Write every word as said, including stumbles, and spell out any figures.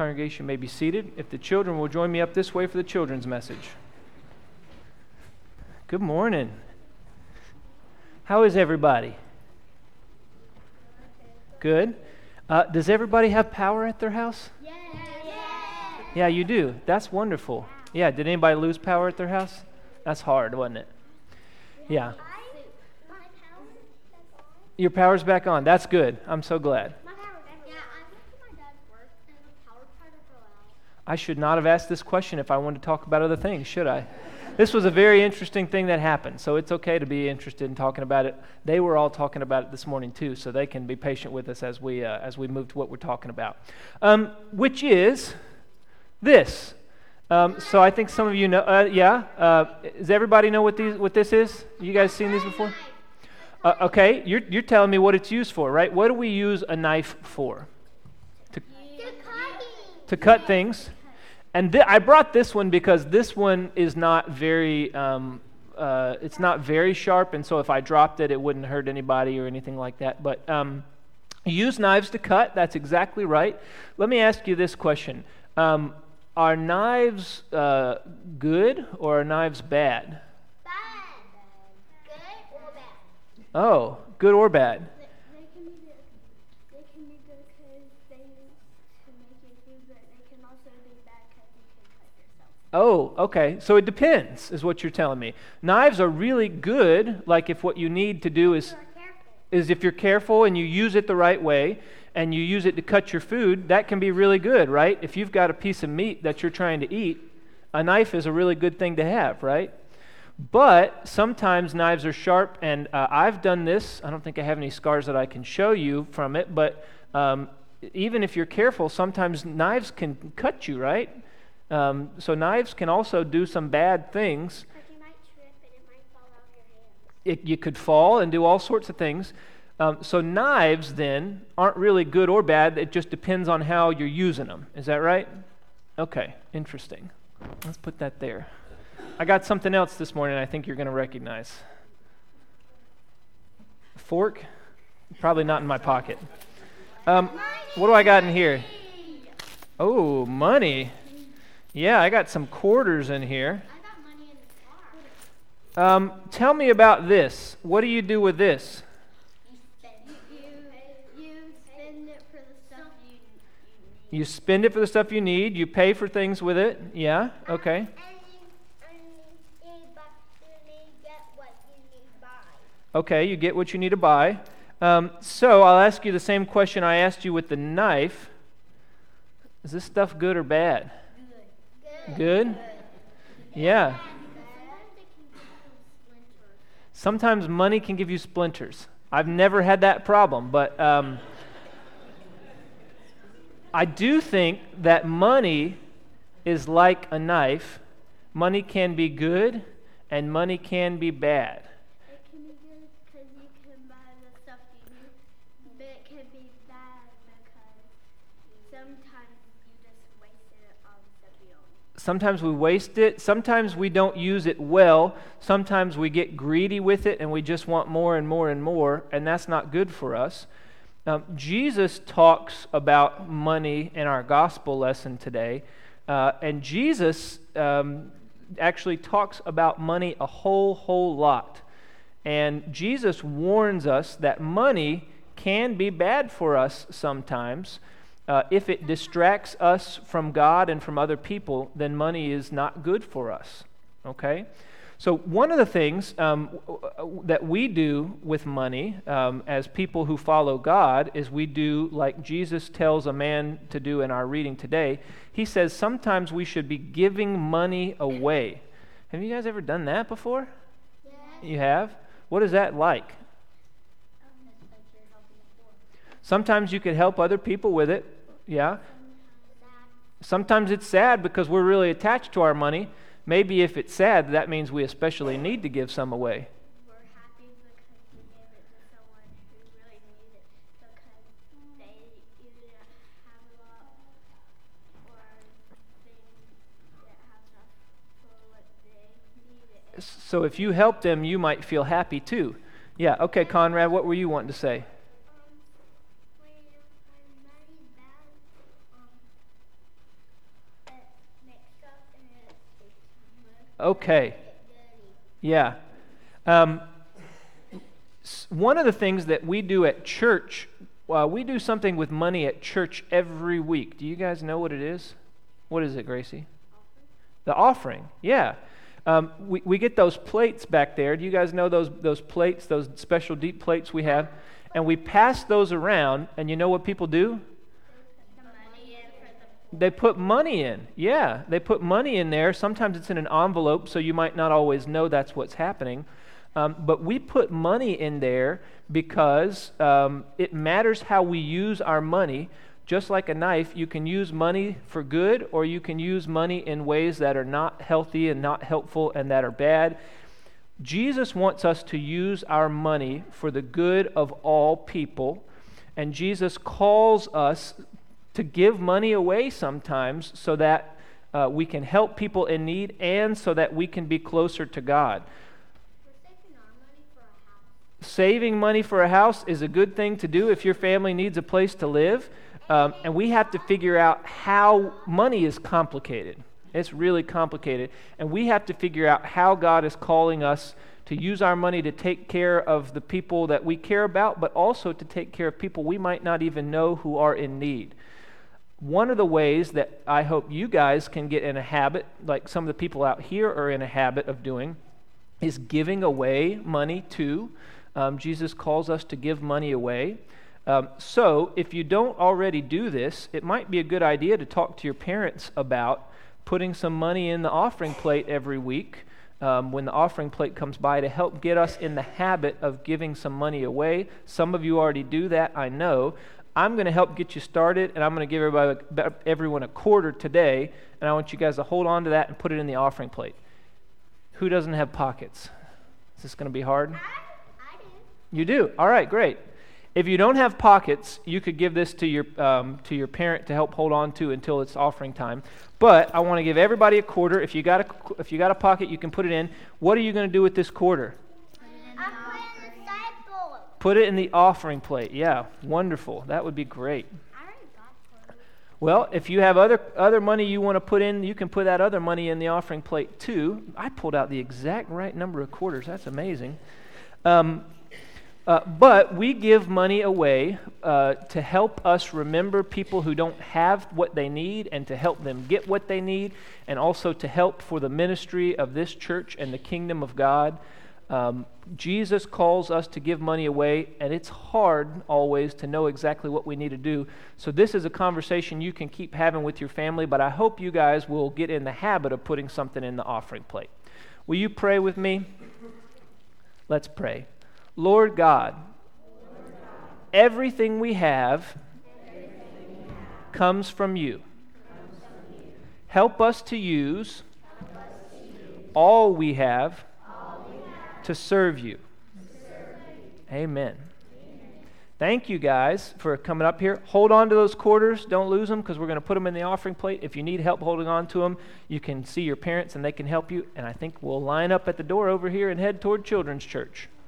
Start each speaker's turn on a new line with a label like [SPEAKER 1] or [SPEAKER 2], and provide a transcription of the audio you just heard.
[SPEAKER 1] congregation may be seated. If the children will join me up this way for the children's message. Good morning. How is everybody? Good. Uh, does everybody have power at their house?
[SPEAKER 2] Yeah.
[SPEAKER 1] Yeah, you do. That's wonderful. Yeah, did anybody lose power at their house? That's hard, wasn't it? Yeah. Your power's back on. That's good. I'm so glad. I should not have asked this question if I wanted to talk about other things, should I? This was a very interesting thing that happened, so it's okay to be interested in talking about it. They were all talking about it this morning too, so they can be patient with us as we uh, as we move to what we're talking about, um, which is this. Um, so I think some of you know. Uh, yeah, uh, does everybody know what these what this is? You guys seen these before? Uh, okay, you're you're telling me what it's used for, right? What do we use a knife for? To to cut things. And th- I brought this one because this one is not very, um, uh, it's not very sharp, and so if I dropped it, it wouldn't hurt anybody or anything like that. But um, use knives to cut, that's exactly right. Let me ask you this question. Um, are knives uh, good or are knives bad?
[SPEAKER 2] Bad. Good or bad?
[SPEAKER 1] Oh, good or bad?
[SPEAKER 2] They can be good. They can be good because they use to make it food, but they can also be bad because you can cut yourself.
[SPEAKER 1] Oh, okay. So it depends, is what you're telling me. Knives are really good, like if what you need to do is, is if you're careful and you use it the right way, and you use it to cut your food, that can be really good, right? If you've got a piece of meat that you're trying to eat, a knife is a really good thing to have, right? But sometimes knives are sharp, and uh, I've done this. I don't think I have any scars that I can show you from it, but um, even if you're careful, sometimes knives can cut you, right? Um, so knives can also do some bad things.
[SPEAKER 2] Because you might trip and it might fall off your hands.
[SPEAKER 1] It, you could fall and do all sorts of things. Um, so knives, then, aren't really good or bad. It just depends on how you're using them. Is that right? Okay, interesting. Let's put that there. I got something else this morning I think you're going to recognize. A fork? Probably not in my pocket. Um, what do I got in here? Oh, money. Yeah, I got some quarters in here.
[SPEAKER 2] I got money in the car.
[SPEAKER 1] Um, tell me about this. What do you do with this? You spend it for the stuff you need. You pay for things with it. Yeah, okay.
[SPEAKER 2] And you, and you, but you get what you need to buy.
[SPEAKER 1] Okay, you get what you need to buy. Um, so I'll ask you the same question I asked you with the knife. Is this stuff good or bad?
[SPEAKER 2] Good.
[SPEAKER 1] Good?
[SPEAKER 2] Good.
[SPEAKER 1] Yeah.
[SPEAKER 2] Sometimes it can give you splinters.
[SPEAKER 1] Sometimes money can give you splinters. I've never had that problem, but um, I do think that money is like a knife. Money can be good and money can be bad.
[SPEAKER 2] It can be good because you can buy the stuff you need, but it can be bad because sometimes you just waste it on stuff you don't need.
[SPEAKER 1] Sometimes we waste it. Sometimes we don't use it well. Sometimes we get greedy with it and we just want more and more and more, and that's not good for us. Um, Jesus talks about money in our gospel lesson today, uh, and Jesus um, actually talks about money a whole, whole lot. And Jesus warns us that money can be bad for us sometimes. Uh, if it distracts us from God and from other people, then money is not good for us, okay? So one of the things um, that we do with money um, as people who follow God is we do like Jesus tells a man to do in our reading today. He says sometimes we should be giving money away. Have you guys ever done that before?
[SPEAKER 2] Yeah.
[SPEAKER 1] You have? What is that like?
[SPEAKER 2] Um, it's like you're helping the poor.
[SPEAKER 1] Sometimes you could help other people with it, yeah.
[SPEAKER 2] Sometimes
[SPEAKER 1] Sometimes it's sad because we're really attached to our money. Maybe if it's sad, that means we especially need to give some away.
[SPEAKER 2] we're happy because we gave it to someone who really needs it because they either have a lot or they didn't have enough for what they needed.
[SPEAKER 1] So if you help them, you might feel happy too. Yeah, okay, Conrad, what were you wanting to say?
[SPEAKER 2] Um, when I'm money bad, um,
[SPEAKER 1] Okay. Yeah. Um, s- one of the things that we do at church, uh, we do something with money at church every week. Do you guys know what it is? What is it, Gracie? The offering. Yeah. Um, we, we get those plates back there. Do you guys know those those plates, those special deep plates we have? And we pass those around, and you know what people do?
[SPEAKER 2] The money in for the
[SPEAKER 1] They put money in. Yeah, they put money in there. Sometimes it's in an envelope, so you might not always know that's what's happening. Um, but we put money in there because um, it matters how we use our money. Just like a knife, you can use money for good, or you can use money in ways that are not healthy and not helpful and that are bad. Jesus wants us to use our money for the good of all people, and Jesus calls us to give money away sometimes so that uh, we can help people in need and so that we can be closer to God.
[SPEAKER 2] We're saving our money for a house.
[SPEAKER 1] Saving money for a house is a good thing to do if your family needs a place to live. Um, and we have to figure out how money is complicated. It's really complicated. And we have to figure out how God is calling us to use our money to take care of the people that we care about, but also to take care of people we might not even know who are in need. One of the ways that I hope you guys can get in a habit, like some of the people out here are in a habit of doing, is giving away money too. Um, Jesus calls us to give money away. Um, so if you don't already do this, it might be a good idea to talk to your parents about putting some money in the offering plate every week um, when the offering plate comes by to help get us in the habit of giving some money away. Some of you already do that, I know. I'm going to help get you started, and I'm going to give everybody, everyone a quarter today, and I want you guys to hold on to that and put it in the offering plate. Who doesn't have pockets? Is this going to be hard?
[SPEAKER 2] I, I do.
[SPEAKER 1] You do? All right, great. If you don't have pockets, you could give this to your um, to your parent to help hold on to until it's offering time. But I want to give everybody a quarter. If you got a if you got a pocket, you can put it in. What are you going to do with this quarter?
[SPEAKER 2] I put it in the sideboard.
[SPEAKER 1] Put it in the offering plate. Yeah, wonderful. That would be great.
[SPEAKER 2] I already got quarters.
[SPEAKER 1] Well, if you have other other money you want to put in, you can put that other money in the offering plate too. I pulled out the exact right number of quarters. That's amazing. Um, Uh, but we give money away uh, to help us remember people who don't have what they need and to help them get what they need, and also to help for the ministry of this church and the kingdom of God. Um, Jesus calls us to give money away, and it's hard always to know exactly what we need to do. So this is a conversation you can keep having with your family, but I hope you guys will get in the habit of putting something in the offering plate. Will you pray with me? Let's pray. Lord God, everything we have comes from you. Help us to use all we have to serve you. Amen. Thank you guys for coming up here. Hold on to those quarters. Don't lose them because we're going to put them in the offering plate. If you need help holding on to them, you can see your parents and they can help you. And I think we'll line up at the door over here and head toward Children's Church.